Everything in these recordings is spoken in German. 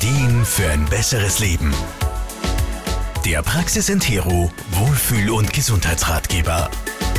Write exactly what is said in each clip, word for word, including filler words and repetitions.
Ideen für ein besseres Leben. Der Praxis Entero Wohlfühl- und Gesundheitsratgeber.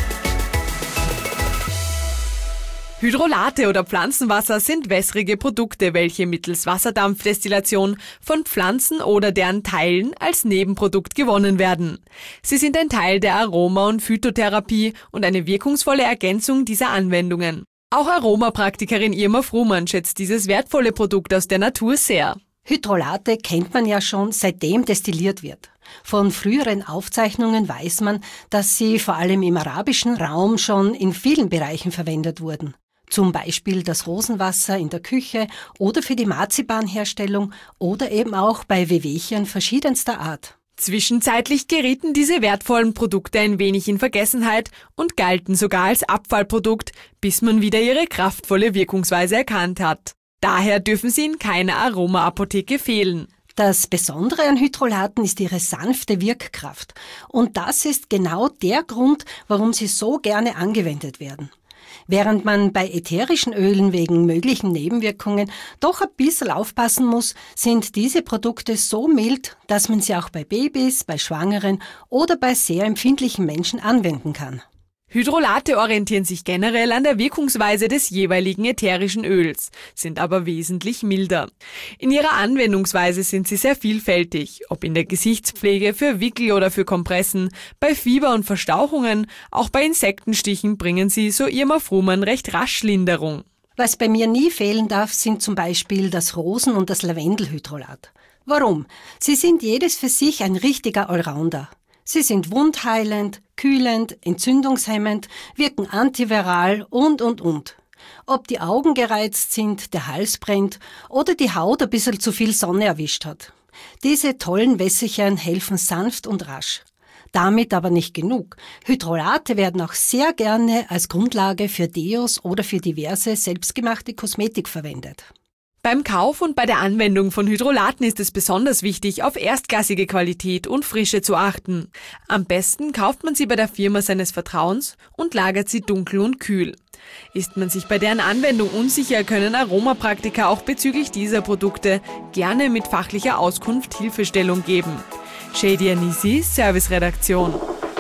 Hydrolate oder Pflanzenwasser sind wässrige Produkte, welche mittels Wasserdampfdestillation von Pflanzen oder deren Teilen als Nebenprodukt gewonnen werden. Sie sind ein Teil der Aroma- und Phytotherapie und eine wirkungsvolle Ergänzung dieser Anwendungen. Auch Aromapraktikerin Irma Frumann schätzt dieses wertvolle Produkt aus der Natur sehr. Hydrolate kennt man ja schon, seitdem destilliert wird. Von früheren Aufzeichnungen weiß man, dass sie vor allem im arabischen Raum schon in vielen Bereichen verwendet wurden. Zum Beispiel das Rosenwasser in der Küche oder für die Marzipanherstellung oder eben auch bei Wehwehchen verschiedenster Art. Zwischenzeitlich gerieten diese wertvollen Produkte ein wenig in Vergessenheit und galten sogar als Abfallprodukt, bis man wieder ihre kraftvolle Wirkungsweise erkannt hat. Daher dürfen sie in keiner Aromaapotheke fehlen. Das Besondere an Hydrolaten ist ihre sanfte Wirkkraft. Und das ist genau der Grund, warum sie so gerne angewendet werden. Während man bei ätherischen Ölen wegen möglichen Nebenwirkungen doch ein bisschen aufpassen muss, sind diese Produkte so mild, dass man sie auch bei Babys, bei Schwangeren oder bei sehr empfindlichen Menschen anwenden kann. Hydrolate orientieren sich generell an der Wirkungsweise des jeweiligen ätherischen Öls, sind aber wesentlich milder. In ihrer Anwendungsweise sind sie sehr vielfältig, ob in der Gesichtspflege, für Wickel oder für Kompressen, bei Fieber und Verstauchungen, auch bei Insektenstichen bringen sie, so Irma Frumann, recht rasch Linderung. Was bei mir nie fehlen darf, sind zum Beispiel das Rosen- und das Lavendelhydrolat. Warum? Sie sind jedes für sich ein richtiger Allrounder. Sie sind wundheilend, kühlend, entzündungshemmend, wirken antiviral und, und, und. Ob die Augen gereizt sind, der Hals brennt oder die Haut ein bisschen zu viel Sonne erwischt hat. Diese tollen Wässerchen helfen sanft und rasch. Damit aber nicht genug. Hydrolate werden auch sehr gerne als Grundlage für Deos oder für diverse selbstgemachte Kosmetik verwendet. Beim Kauf und bei der Anwendung von Hydrolaten ist es besonders wichtig, auf erstklassige Qualität und Frische zu achten. Am besten kauft man sie bei der Firma seines Vertrauens und lagert sie dunkel und kühl. Ist man sich bei deren Anwendung unsicher, können Aromapraktiker auch bezüglich dieser Produkte gerne mit fachlicher Auskunft Hilfestellung geben. Shady Anisi, Serviceredaktion.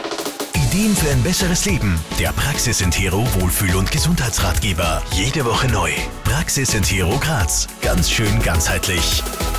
Ideen für ein besseres Leben. Der Praxis Entero Wohlfühl- und Gesundheitsratgeber. Jede Woche neu. Praxis Entero Graz. Ganz schön ganzheitlich.